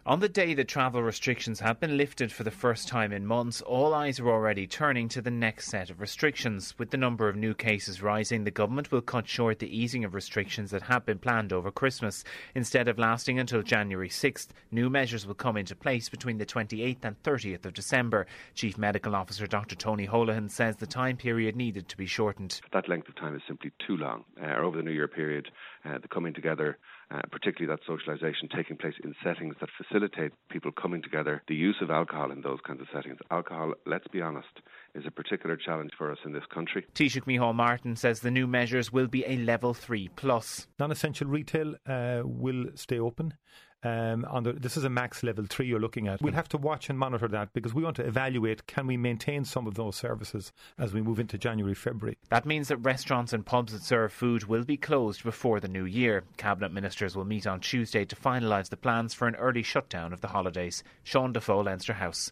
On the day that travel restrictions have been lifted for the first time in months, all eyes are already turning to the next set of restrictions. With the number of new cases rising, the government will cut short the easing of restrictions that had been planned over Christmas. Instead of lasting until January 6th, new measures will come into place between the 28th and 30th of December. Chief Medical Officer Dr Tony Holohan says the time period needed to be shortened. That length of time is simply too long. Over the New Year period, the coming together, particularly that socialisation taking place in settings that facilitate people coming together, the use of alcohol in those kinds of settings. Alcohol, let's be honest, is a particular challenge for us in this country. Taoiseach Micheál Martin says the new measures will be a level 3+. Non-essential retail will stay open. This is a max level 3 you're looking at. We'll have to watch and monitor that because we want to evaluate, can we maintain some of those services as we move into January, February. That means that restaurants and pubs that serve food will be closed before the new year. Cabinet ministers will meet on Tuesday to finalise the plans for an early shutdown of the holidays. Sean Defoe, Leinster House.